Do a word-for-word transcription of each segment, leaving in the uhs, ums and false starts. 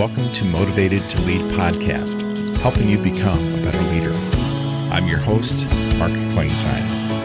Welcome to Motivated to Lead podcast, helping you become a better leader. I'm your host, Mark Klingsheim.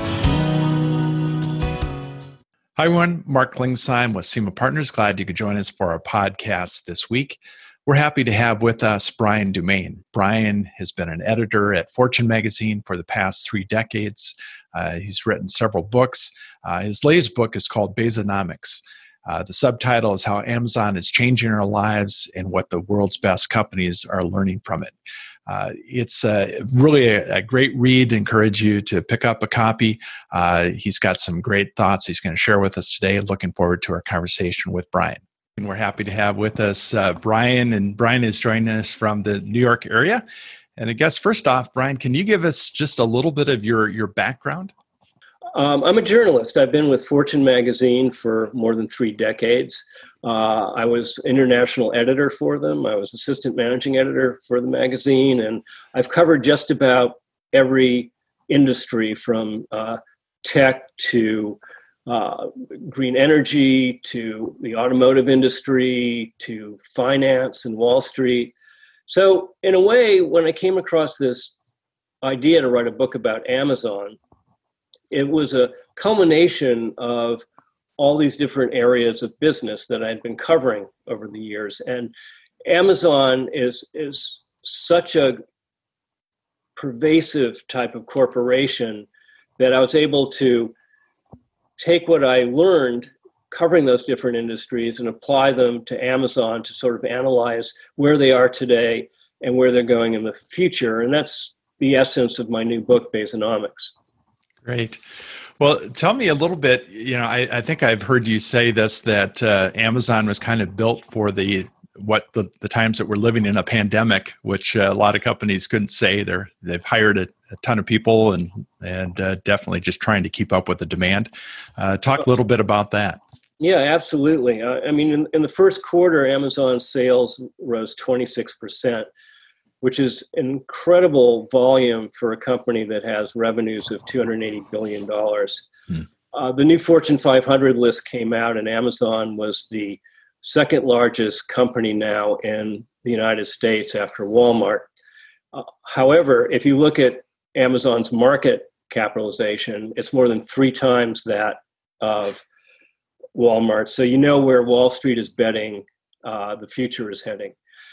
Hi, everyone. Mark Klingsheim with SEMA Partners. Glad you could join us for our podcast this week. We're happy to have with us Brian Dumaine. Brian has been an editor at Fortune magazine for the past three decades. Uh, he's written several books. Uh, his latest book is called Basenomics. Uh, the subtitle is How Amazon is Changing Our Lives and What the World's Best Companies Are Learning from It. Uh, it's uh, really a, a great read. Encourage you to pick up a copy. Uh, he's got some great thoughts he's going to share with us today. Looking forward to our conversation with Brian. And we're happy to have with us uh, Brian, and Brian is joining us from the New York area. And I guess first off, Brian, can you give us just a little bit of your, your background? Um, I'm a journalist. I've been with Fortune magazine for more than three decades. Uh, I was international editor for them. I was assistant managing editor for the magazine, and I've covered just about every industry from uh, tech to uh, green energy to the automotive industry to finance and Wall Street. So in a way, when I came across this idea to write a book about Amazon, it was a culmination of all these different areas of business that I'd been covering over the years. And Amazon is, is such a pervasive type of corporation that I was able to take what I learned covering those different industries and apply them to Amazon to sort of analyze where they are today and where they're going in the future. And that's the essence of my new book, Basenomics. Great. Well, tell me a little bit, you know, I, I think I've heard you say this, that uh, Amazon was kind of built for the what the, the times that we're living in, a pandemic, which uh, a lot of companies couldn't say. They're, they've hired a, a ton of people and, and uh, definitely just trying to keep up with the demand. Uh, talk a little bit about that. Yeah, absolutely. Uh, I mean, in, in the first quarter, Amazon's sales rose twenty-six percent. Which is incredible volume for a company that has revenues of two hundred eighty billion dollars. Hmm. Uh, the new Fortune five hundred list came out, and Amazon was the second largest company now in the United States after Walmart. Uh, however, if you look at Amazon's market capitalization, it's more than three times that of Walmart. So you know where Wall Street is betting uh, the future is heading.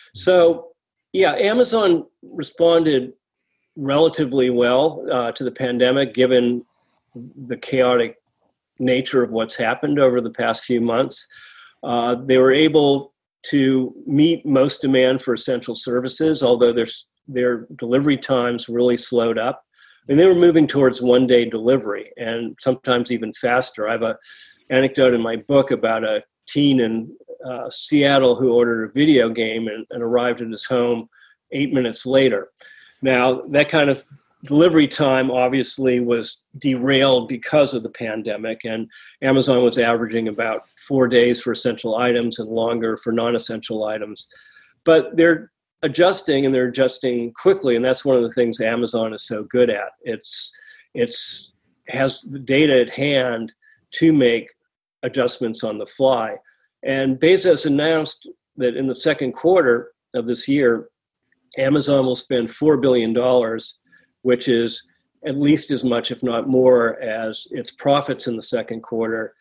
So yeah, Amazon responded relatively well uh, to the pandemic, given the chaotic nature of what's happened over the past few months. Uh, they were able to meet most demand for essential services, although their, their delivery times really slowed up. And they were moving towards one-day delivery, and sometimes even faster. I have an anecdote in my book about a teen in uh, Seattle who ordered a video game and, and arrived at his home eight minutes later. Now, that kind of delivery time obviously was derailed because of the pandemic, and Amazon was averaging about four days for essential items and longer for non-essential items. But they're adjusting, and they're adjusting quickly, and that's one of the things Amazon is so good at. It's it's has the data at hand to make adjustments on the fly. And Bezos announced that in the second quarter of this year, Amazon will spend four billion dollars, which is at least as much, if not more, as its profits in the second quarter,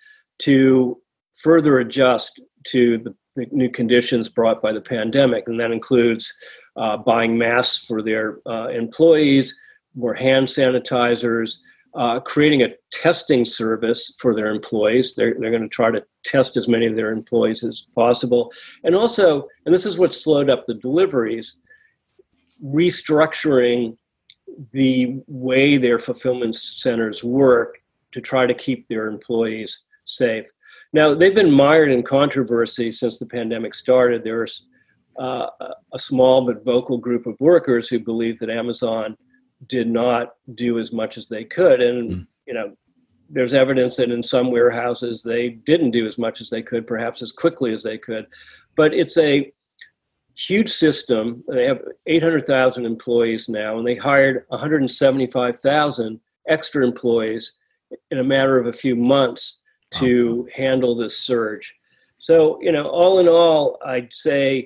to further adjust to the, the new conditions brought by the pandemic. And that includes uh, buying masks for their uh, employees, more hand sanitizers, Uh, creating a testing service for their employees. They're, they're going to try to test as many of their employees as possible. And also, and this is what slowed up the deliveries, restructuring the way their fulfillment centers work to try to keep their employees safe. Now, they've been mired in controversy since the pandemic started. There's uh, a small but vocal group of workers who believe that Amazon did not do as much as they could. And, mm. you know, there's evidence that in some warehouses they didn't do as much as they could, perhaps as quickly as they could. But it's a huge system. They have eight hundred thousand employees now, and they hired one hundred seventy-five thousand extra employees in a matter of a few months to wow. handle this surge. So, you know, all in all, I'd say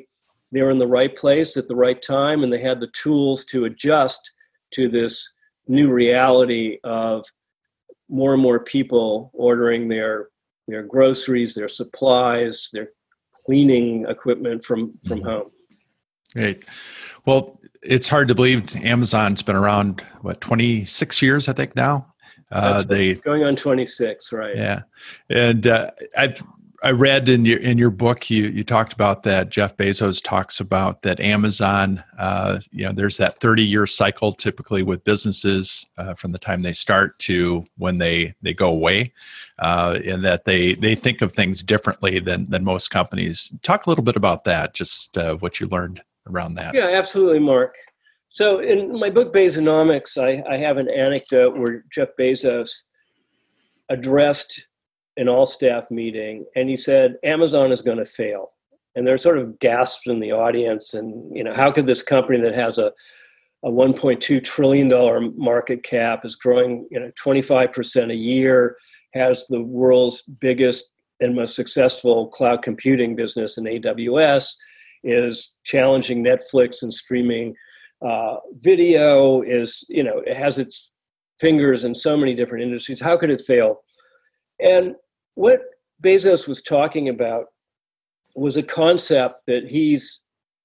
they were in the right place at the right time, and they had the tools to adjust to this new reality of more and more people ordering their their groceries, their supplies, their cleaning equipment from, from Mm-hmm. home. Great. Well, it's hard to believe Amazon's been around, what, twenty-six years, I think now? Uh, That's they going on twenty-six, right? Yeah. And uh, I've I read in your in your book you you talked about that Jeff Bezos talks about that Amazon uh, you know there's that thirty year cycle typically with businesses uh, from the time they start to when they they go away, uh, and that they they think of things differently than than most companies. Talk a little bit about that, just uh, what you learned around that. Yeah, absolutely, Mark. So in my book Bezonomics, I, I have an anecdote where Jeff Bezos addressed an all-staff meeting, and he said, Amazon is going to fail. And there sort of gasps in the audience, and, you know, how could this company that has a, a one point two trillion dollars market cap, is growing, you know, twenty-five percent a year, has the world's biggest and most successful cloud computing business in A W S, is challenging Netflix and streaming uh, video, is, you know, it has its fingers in so many different industries. How could it fail? And what Bezos was talking about was a concept that he's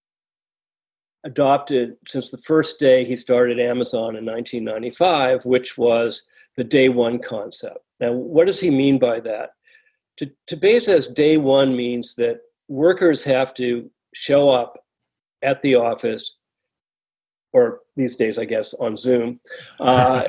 adopted since the first day he started Amazon in nineteen ninety-five, which was the day one concept. Now, what does he mean by that? To, to Bezos, day one means that workers have to show up at the office, or these days, I guess, on Zoom, uh,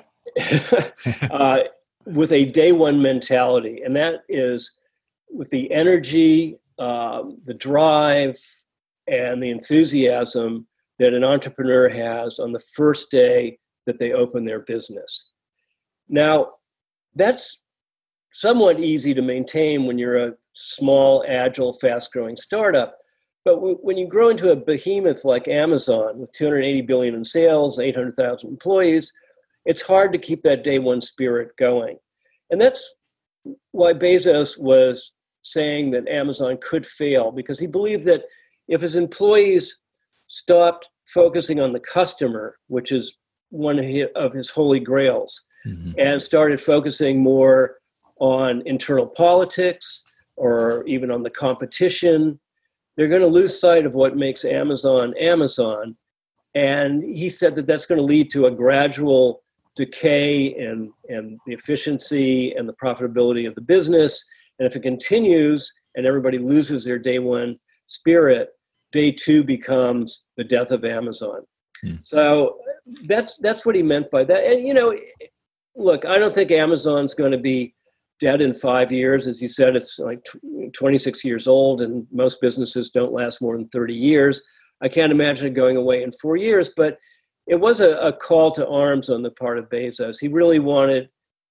uh, with a day one mentality. And that is with the energy, um, the drive, and the enthusiasm that an entrepreneur has on the first day that they open their business. Now, that's somewhat easy to maintain when you're a small, agile, fast-growing startup. But w- when you grow into a behemoth like Amazon with two hundred eighty billion dollars in sales, eight hundred thousand employees, it's hard to keep that day one spirit going. And that's why Bezos was saying that Amazon could fail, because he believed that if his employees stopped focusing on the customer, which is one of his holy grails, mm-hmm. and started focusing more on internal politics or even on the competition, they're going to lose sight of what makes Amazon Amazon. And he said that that's going to lead to a gradual decay in, in the efficiency and the profitability of the business. And if it continues and everybody loses their day one spirit, day two becomes the death of Amazon. Hmm. So that's that's what he meant by that. And, you know, look, I don't think Amazon's going to be dead in five years. As you said, it's like twenty-six years old, and most businesses don't last more than thirty years. I can't imagine it going away in four years, but it was a, a call to arms on the part of Bezos. He really wanted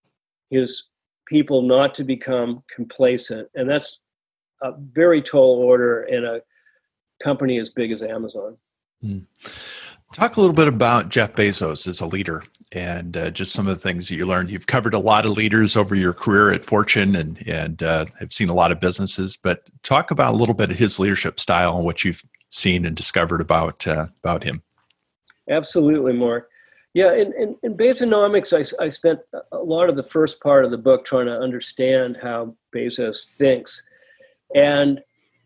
his people not to become complacent, and that's a very tall order in a company as big as Amazon. Hmm. Talk a little bit about Jeff Bezos as a leader and uh, just some of the things that you learned. You've covered a lot of leaders over your career at Fortune, and and uh, have seen a lot of businesses. But talk about a little bit of his leadership style and what you've seen and discovered about uh, about him. Absolutely, Mark. Yeah, in, in, in Bezonomics, I, I spent a lot of the first part of the book trying to understand how Bezos thinks. And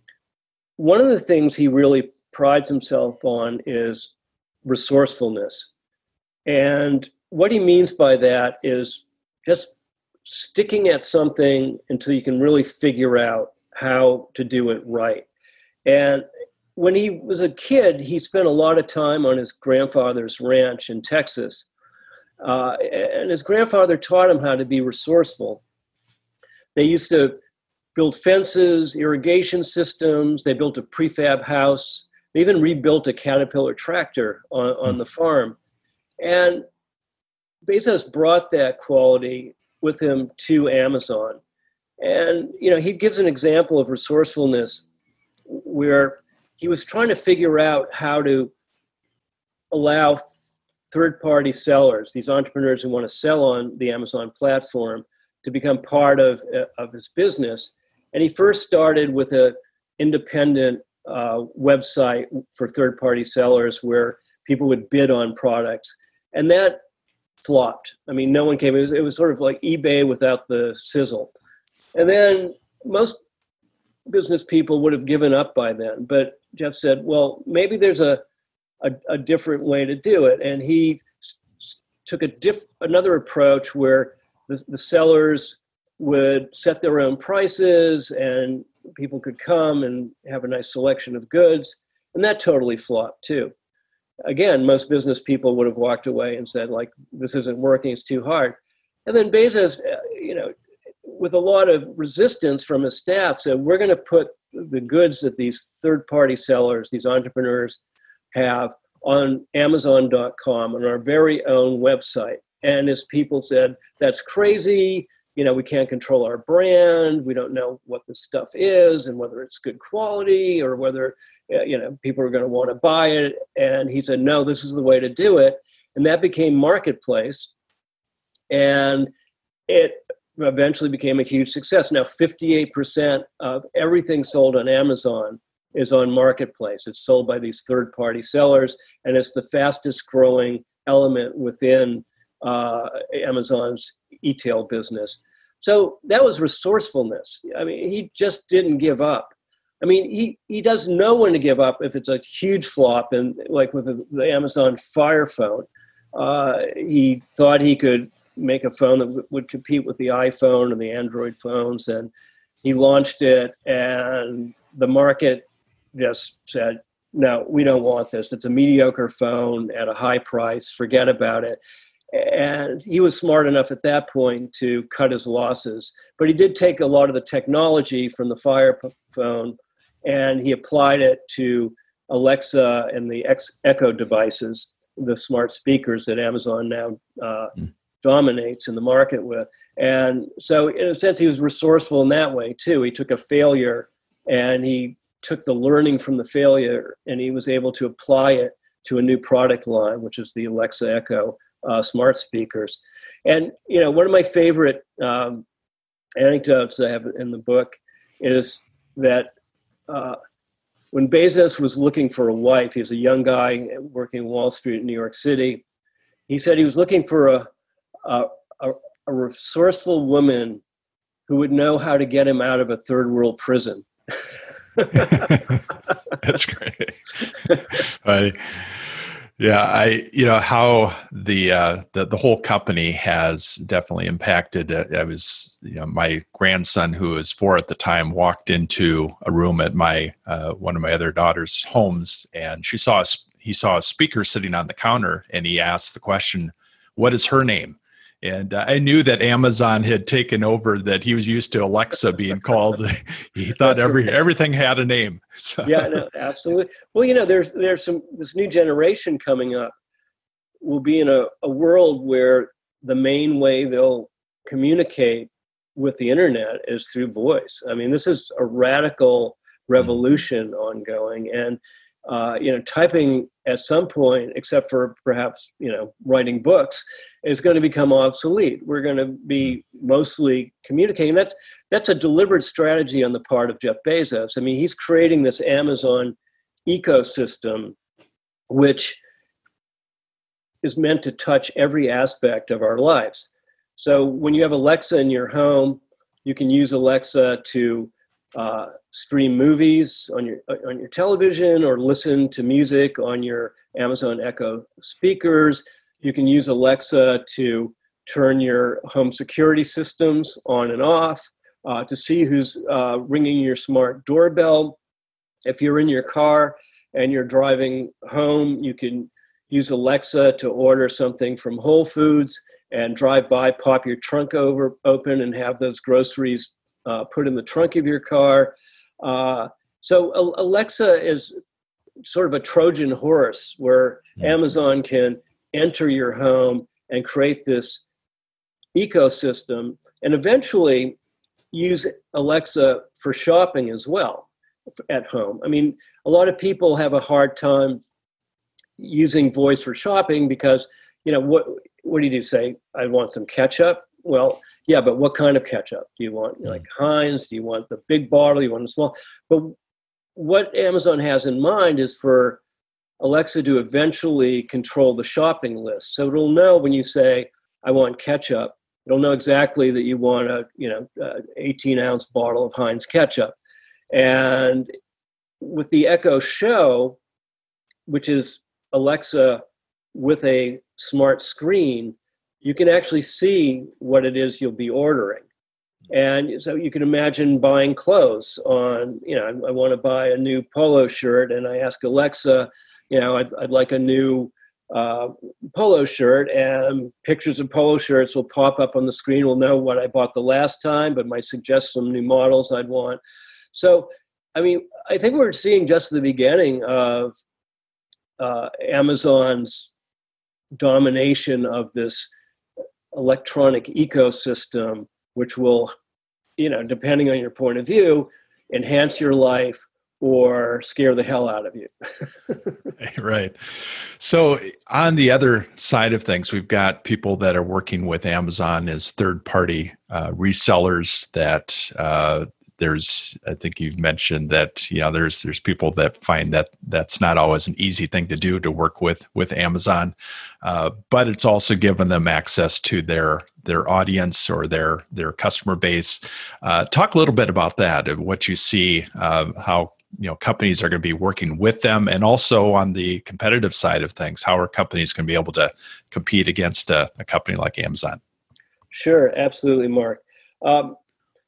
one of the things he really prides himself on is resourcefulness. And what he means by that is just sticking at something until you can really figure out how to do it right. And when he was a kid, he spent a lot of time on his grandfather's ranch in Texas. Uh, and his grandfather taught him how to be resourceful. They used to build fences, irrigation systems. They built a prefab house. They even rebuilt a Caterpillar tractor on, on the farm. And Bezos brought that quality with him to Amazon. And, you know, he gives an example of resourcefulness where he was trying to figure out how to allow third-party sellers, these entrepreneurs who want to sell on the Amazon platform, to become part of, of his business. And he first started with an independent uh, website for third-party sellers where people would bid on products. And that flopped. I mean, no one came. It was, it was sort of like eBay without the sizzle. And then most business people would have given up by then. But Jeff said, well, maybe there's a, a, a different way to do it. And he s- took a diff, another approach where the, the sellers would set their own prices and people could come and have a nice selection of goods. And that totally flopped too. Again, most business people would have walked away and said, like, this isn't working, it's too hard. And then Bezos, you know, with a lot of resistance from his staff, said, we're going to put the goods that these third-party sellers, these entrepreneurs have on Amazon dot com, on our very own website. And his people said, that's crazy. You know, we can't control our brand. We don't know what this stuff is and whether it's good quality or whether, you know, people are going to want to buy it. And he said, no, this is the way to do it. And that became Marketplace. And it eventually became a huge success. Now, fifty-eight percent of everything sold on Amazon is on Marketplace. It's sold by these third-party sellers, and it's the fastest growing element within uh, Amazon's e-tail business. So that was resourcefulness. I mean, he just didn't give up. I mean, he, he does know when to give up if it's a huge flop, and like with the, the Amazon Fire Phone, uh, he thought he could make a phone that w- would compete with the iPhone and the Android phones, and he launched it, and the market just said, no, we don't want this. It's a mediocre phone at a high price. Forget about it. And he was smart enough at that point to cut his losses. But he did take a lot of the technology from the Fire phone and he applied it to Alexa and the Echo devices, the smart speakers that Amazon now uh, mm. dominates in the market with. And so in a sense, he was resourceful in that way too. He took a failure and he took the learning from the failure and he was able to apply it to a new product line, which is the Alexa Echo uh, smart speakers. And, you know, one of my favorite um, anecdotes I have in the book is that uh, when Bezos was looking for a wife, he was a young guy working Wall Street in New York City. He said he was looking for a, a, a, a resourceful woman who would know how to get him out of a third world prison. That's great. I, yeah, I you know how the uh, the the whole company has definitely impacted. Uh, I was you know my grandson, who was four at the time, walked into a room at my uh, one of my other daughter's homes, and she saw a, he saw a speaker sitting on the counter, and he asked the question, "What is her name?" And uh, I knew that Amazon had taken over, that he was used to Alexa being called. He thought every everything had a name. So. Yeah, no, absolutely. Well, you know, there's there's some this new generation coming up will be in a, a world where the main way they'll communicate with the internet is through voice. I mean, this is a radical revolution mm-hmm. ongoing, and uh, you know, typing at some point, except for perhaps you know writing books, is going to become obsolete. We're going to be mostly communicating. That's that's a deliberate strategy on the part of Jeff Bezos. I mean, he's creating this Amazon ecosystem, which is meant to touch every aspect of our lives. So when you have Alexa in your home, you can use Alexa to uh, stream movies on your on your television or listen to music on your Amazon Echo speakers. You can use Alexa to turn your home security systems on and off, uh, to see who's uh, ringing your smart doorbell. If you're in your car and you're driving home, you can use Alexa to order something from Whole Foods and drive by, pop your trunk over open and have those groceries uh, put in the trunk of your car. Uh, so Alexa is sort of a Trojan horse where mm-hmm. Amazon can enter your home and create this ecosystem and eventually use Alexa for shopping as well at home. I mean, a lot of people have a hard time using voice for shopping because, you know, what what do you do? Say, I want some ketchup? Well, yeah, but what kind of ketchup? Do you want like Heinz? Do you want the big bottle? Do you want the small? But what Amazon has in mind is for Alexa to eventually control the shopping list. So it'll know when you say, I want ketchup, it'll know exactly that you want a, you know, uh, eighteen ounce bottle of Heinz ketchup. And with the Echo Show, which is Alexa with a smart screen, you can actually see what it is you'll be ordering. And so you can imagine buying clothes on, you know, I, I want to buy a new polo shirt, and I ask Alexa, you know, I'd, I'd like a new uh, polo shirt, and pictures of polo shirts will pop up on the screen. We'll know what I bought the last time, but might suggest some new models I'd want. So, I mean, I think we're seeing just the beginning of uh, Amazon's domination of this electronic ecosystem, which will, you know, depending on your point of view, enhance your life or scare the hell out of you. Right. So on the other side of things, we've got people that are working with Amazon as third-party uh, resellers that uh, there's, I think you've mentioned that, you know, there's there's people that find that that's not always an easy thing to do, to work with with Amazon, uh, but it's also given them access to their their audience or their their customer base. Uh, talk a little bit about that and what you see, uh, how you know companies are going to be working with them, and also on the competitive side of things, how are companies going to be able to compete against a, a company like Amazon? Sure, absolutely, Mark. Um,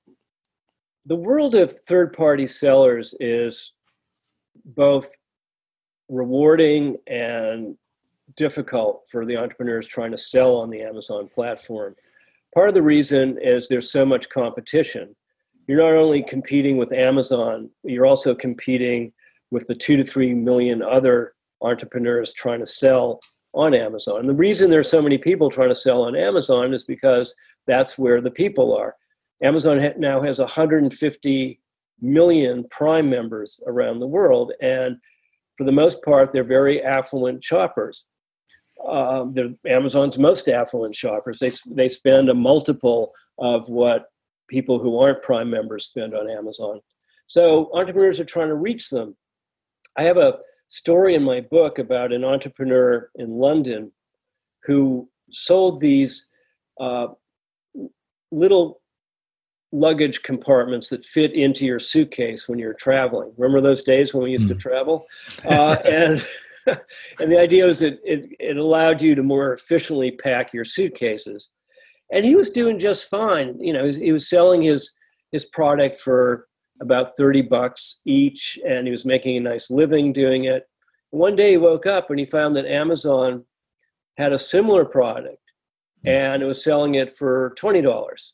The world of third-party sellers is both rewarding and difficult for the entrepreneurs trying to sell on the Amazon platform. Part of the reason is there's so much competition. You're not only competing with Amazon, you're also competing with the two to three million other entrepreneurs trying to sell on Amazon. And the reason there's so many people trying to sell on Amazon is because that's where the people are. Amazon now has one hundred fifty million Prime members around the world, and for the most part, they're very affluent shoppers. Um, they're Amazon's most affluent shoppers. They they spend a multiple of what people who aren't Prime members spend on Amazon. So entrepreneurs are trying to reach them. I have a story in my book about an entrepreneur in London who sold these uh, little luggage compartments that fit into your suitcase when you're traveling. Remember those days when we used mm. to travel? Uh, and and the idea was that it, it allowed you to more efficiently pack your suitcases. And he was doing just fine. You know, he was, he was selling his his product for about thirty bucks each, and he was making a nice living doing it. One day he woke up and he found that Amazon had a similar product, and it was selling it for twenty dollars.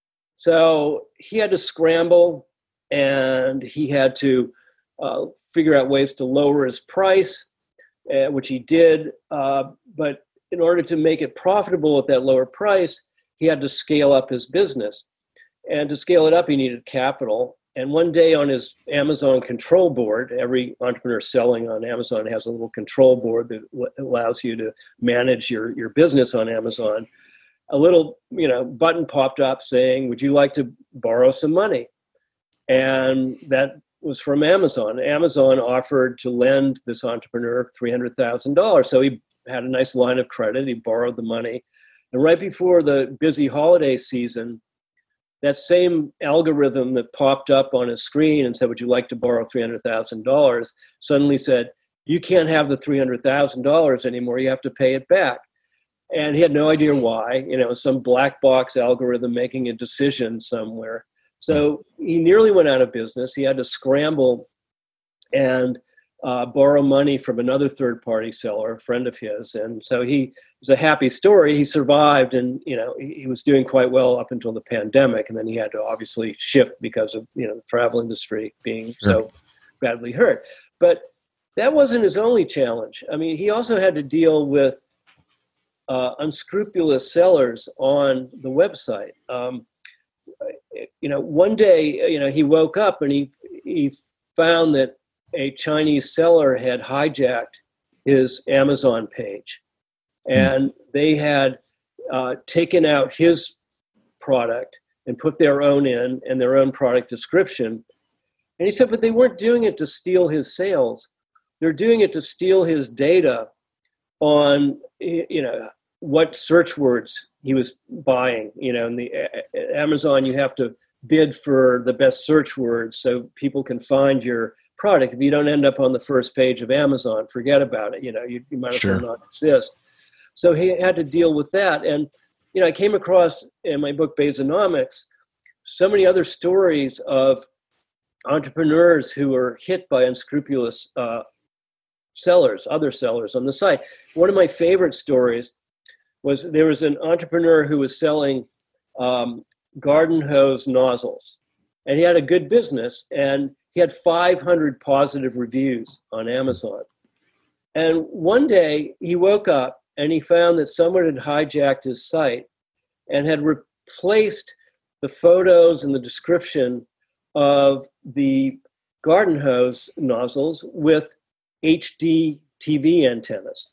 So he had to scramble, and he had to uh, figure out ways to lower his price, uh, which he did. Uh, but in order to make it profitable at that lower price, he had to scale up his business. And to scale it up, he needed capital. And one day on his Amazon control board, every entrepreneur selling on Amazon has a little control board that allows you to manage your, your business on Amazon. A little, you know, button popped up saying, would you like to borrow some money? And that was from Amazon. Amazon offered to lend this entrepreneur three hundred thousand dollars. So he had a nice line of credit. He borrowed the money. And right before the busy holiday season, that same algorithm that popped up on his screen and said, would you like to borrow three hundred thousand dollars, suddenly said, you can't have the three hundred thousand dollars anymore. You have to pay it back. And he had no idea why, you know, some black box algorithm making a decision somewhere. So he nearly went out of business. He had to scramble and uh, borrow money from another third-party seller, a friend of his. And so he it was a happy story. He survived, and, you know, he, he was doing quite well up until the pandemic. And then he had to obviously shift because of, you know, the travel industry being Sure. so badly hurt. But that wasn't his only challenge. I mean, he also had to deal with Uh, unscrupulous sellers on the website. Um, you know, one day, you know, he woke up and he he found that a Chinese seller had hijacked his Amazon page, and they had uh, taken out his product and put their own in and their own product description. And he said, but they weren't doing it to steal his sales. They're doing it to steal his data on, you know, what search words he was buying. You know, in the uh, Amazon, you have to bid for the best search words so people can find your product. If you don't end up on the first page of Amazon, forget about it. You know, you, you might as Sure. well not exist. So he had to deal with that. And, you know, I came across in my book, Basonomics, so many other stories of entrepreneurs who were hit by unscrupulous uh, sellers, other sellers on the site. One of my favorite stories was there was an entrepreneur who was selling um, garden hose nozzles, and he had a good business, and he had five hundred positive reviews on Amazon. And one day he woke up and he found that someone had hijacked his site and had replaced the photos and the description of the garden hose nozzles with H D T V antennas.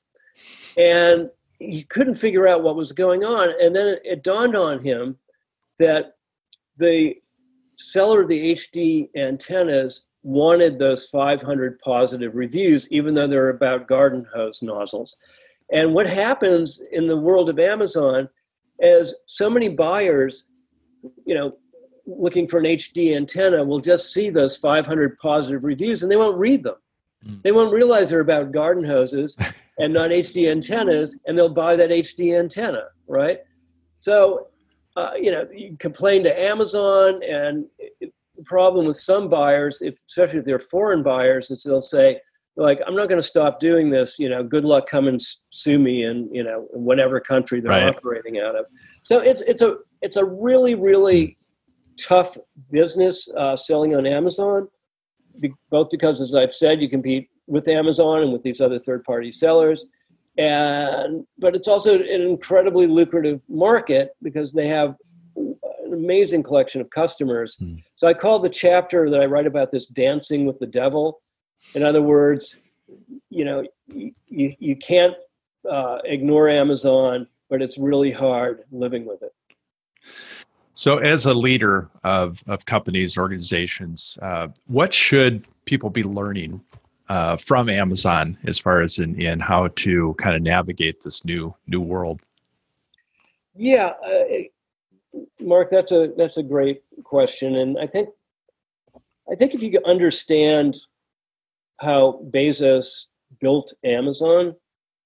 And he couldn't figure out what was going on. And then it, it dawned on him that the seller of the H D antennas wanted those five hundred positive reviews, even though they're about garden hose nozzles. And what happens in the world of Amazon is so many buyers, you know, looking for an H D antenna will just see those five hundred positive reviews and they won't read them. Mm. They won't realize they're about garden hoses and not H D antennas, and they'll buy that H D antenna, right? So, uh, you know, you complain to Amazon, and it, the problem with some buyers, if, especially if they're foreign buyers, is they'll say, like, I'm not going to stop doing this, you know, good luck, come and sue me in, you know, in whatever country they're right. operating out of. So it's it's a it's a really, really tough business uh, selling on Amazon, be, both because, as I've said, you compete with Amazon and with these other third-party sellers, and but it's also an incredibly lucrative market because they have an amazing collection of customers. Hmm. So I call the chapter that I write about this "Dancing with the Devil." In other words, you know, you, you can't uh, ignore Amazon, but it's really hard living with it. So as a leader of, of companies, organizations, uh, what should people be learning uh, from Amazon as far as in, in how to kind of navigate this new new world? Yeah, uh, Mark, that's a that's a great question. And I think I think if you understand how Bezos built Amazon,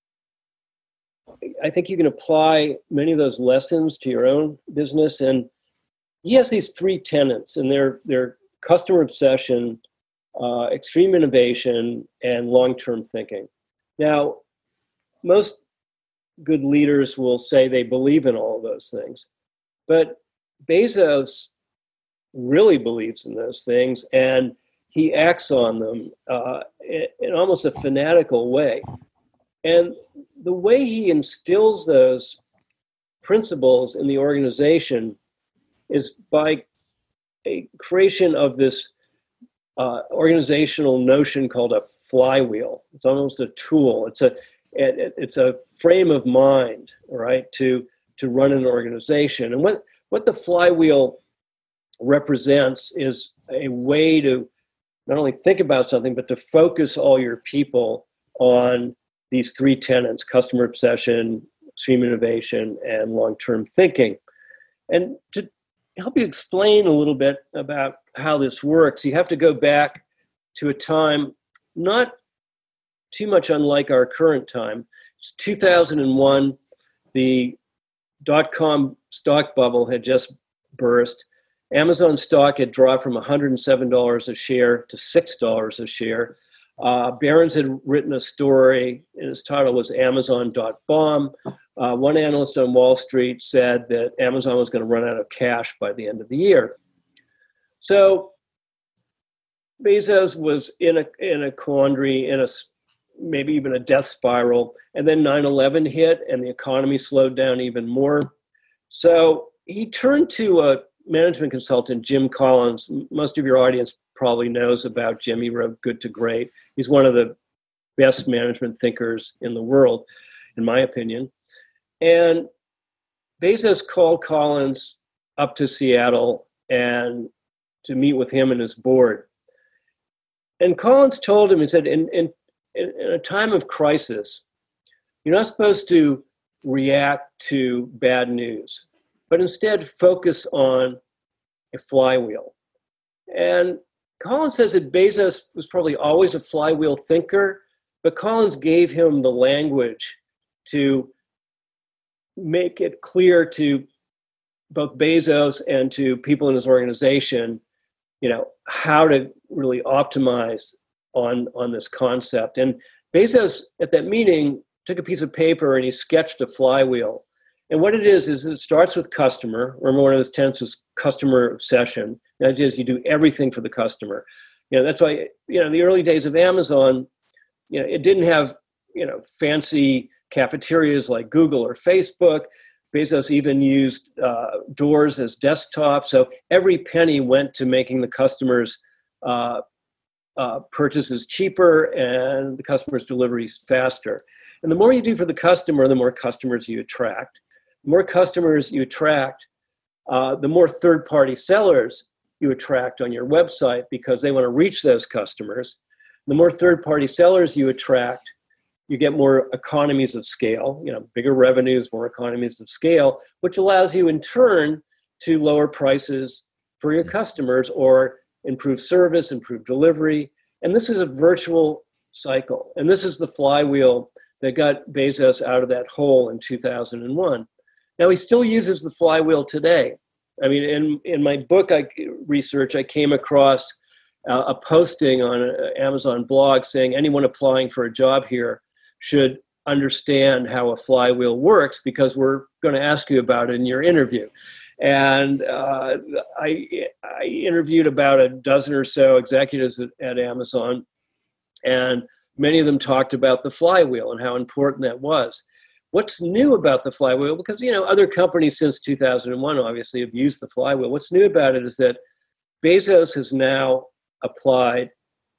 I think you can apply many of those lessons to your own business. And he has these three tenets, and they're, they're customer obsession, uh, extreme innovation, and long-term thinking. Now, most good leaders will say they believe in all of those things, but Bezos really believes in those things, and he acts on them uh, in almost a fanatical way. And the way he instills those principles in the organization is by a creation of this uh, organizational notion called a flywheel. It's almost a tool. It's a it, it's a frame of mind, right, to to run an organization. And what what the flywheel represents is a way to not only think about something, but to focus all your people on these three tenets: customer obsession, extreme innovation, and long-term thinking. And to help you explain a little bit about how this works, you have to go back to a time not too much unlike our current time. It's two thousand one, the dot-com stock bubble had just burst. Amazon stock had dropped from one hundred seven dollars a share to six dollars a share. Uh, Barron's had written a story, and its title was Amazon dot bomb. Uh, one analyst on Wall Street said that Amazon was going to run out of cash by the end of the year. So Bezos was in a in a quandary, in a maybe even a death spiral, and then nine eleven hit, and the economy slowed down even more. So he turned to a management consultant, Jim Collins. Most of your audience probably knows about Jim. He wrote Good to Great. He's one of the best management thinkers in the world, in my opinion. And Bezos called Collins up to Seattle and to meet with him and his board. and Collins told him, he said, in, in, in a time of crisis, you're not supposed to react to bad news, but instead focus on a flywheel. And Collins says that Bezos was probably always a flywheel thinker, but Collins gave him the language to make it clear to both Bezos and to people in his organization, you know, how to really optimize on, on this concept. And Bezos at that meeting took a piece of paper and he sketched a flywheel. And what it is, is it starts with customer. Remember, one of his tenets is customer obsession. The idea is you do everything for the customer. You know, that's why, you know, in the early days of Amazon, you know, it didn't have, you know, fancy cafeterias like Google or Facebook. Bezos even used uh, doors as desktops. So every penny went to making the customers' uh, uh, purchases cheaper and the customers' deliveries faster. And the more you do for the customer, the more customers you attract. The more customers you attract, uh, the more third-party sellers you attract on your website because they want to reach those customers. The more third-party sellers you attract, you get more economies of scale, you know, bigger revenues, more economies of scale, which allows you in turn to lower prices for your customers or improve service, improve delivery. And this is a virtual cycle. And this is the flywheel that got Bezos out of that hole in two thousand one. Now, he still uses the flywheel today. I mean, in, in my book I research, I came across uh, a posting on an Amazon blog saying anyone applying for a job here should understand how a flywheel works because we're going to ask you about it in your interview. And uh, I, I interviewed about a dozen or so executives at, at Amazon, and many of them talked about the flywheel and how important that was. What's new about the flywheel? Because, you know, other companies since two thousand one obviously have used the flywheel. What's new about it is that Bezos has now applied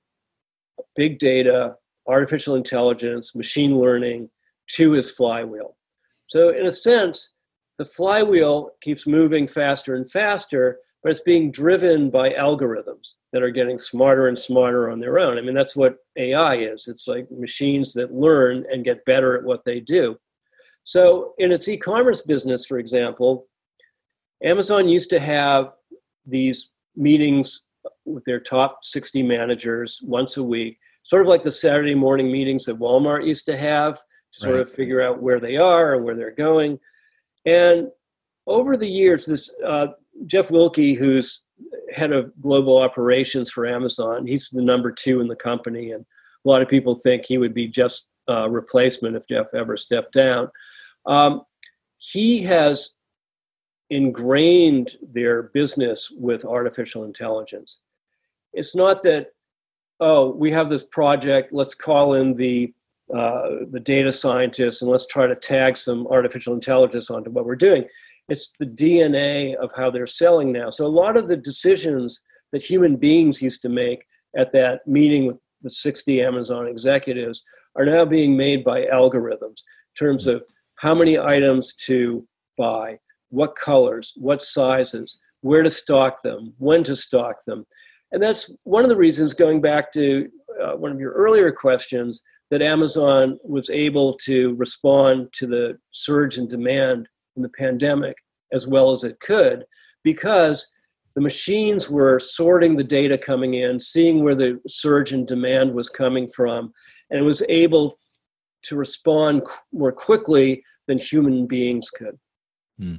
big data, artificial intelligence, machine learning to his flywheel. So in a sense, the flywheel keeps moving faster and faster, but it's being driven by algorithms that are getting smarter and smarter on their own. I mean, that's what A I is. It's like machines that learn and get better at what they do. So in its e-commerce business, for example, Amazon used to have these meetings with their top sixty managers once a week, sort of like the Saturday morning meetings that Walmart used to have to sort Right. of figure out where they are and where they're going. And over the years, this uh, Jeff Wilke, who's head of global operations for Amazon, he's the number two in the company, and a lot of people think he would be just a replacement if Jeff ever stepped down. Um, he has ingrained their business with artificial intelligence. It's not that, oh, we have this project, let's call in the uh, the data scientists and let's try to tag some artificial intelligence onto what we're doing. It's the D N A of how they're selling now. So a lot of the decisions that human beings used to make at that meeting with the sixty Amazon executives are now being made by algorithms in terms of how many items to buy, what colors, what sizes, where to stock them, when to stock them. And that's one of the reasons, going back to uh, one of your earlier questions, that Amazon was able to respond to the surge in demand in the pandemic as well as it could, because the machines were sorting the data coming in, seeing where the surge in demand was coming from, and it was able to respond qu- more quickly than human beings could. Hmm.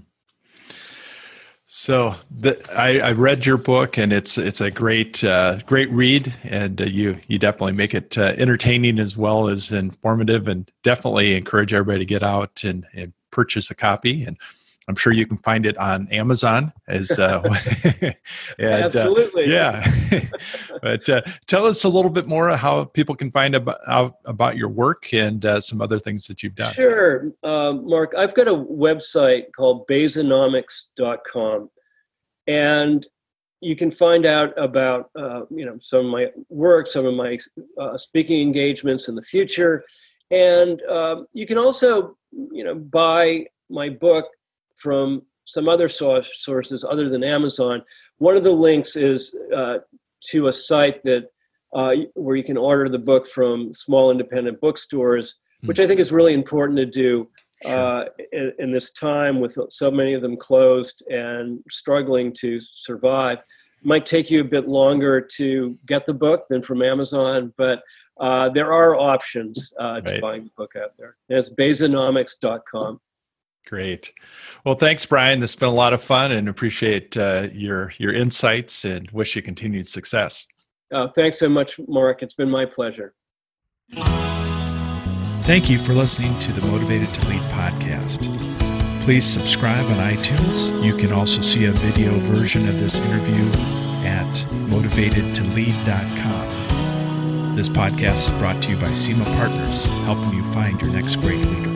So the, I, I read your book, and it's it's a great uh, great read, and uh, you you definitely make it uh, entertaining as well as informative, and definitely encourage everybody to get out and, and purchase a copy. And I'm sure you can find it on Amazon as uh, and, Absolutely. Uh, yeah. But uh, tell us a little bit more how people can find about out about your work and uh, some other things that you've done. Sure, um, Mark. I've got a website called Bezonomics dot com, and you can find out about uh, you know some of my work, some of my uh, speaking engagements in the future, and um, you can also you know buy my book from some other source, sources other than Amazon. One of the links is uh, to a site that uh, where you can order the book from small independent bookstores, which I think is really important to do Sure. uh, in, in this time with so many of them closed and struggling to survive. It might take you a bit longer to get the book than from Amazon, but uh, there are options uh, to right. buying the book out there. And it's Basonomics dot com. Great. Well, thanks, Brian. This has been a lot of fun, and appreciate uh, your your insights, and wish you continued success. Uh, thanks so much, Mark. It's been my pleasure. Thank you for listening to the Motivated to Lead podcast. Please subscribe on iTunes. You can also see a video version of this interview at motivated to lead dot com. This podcast is brought to you by SEMA Partners, helping you find your next great leader.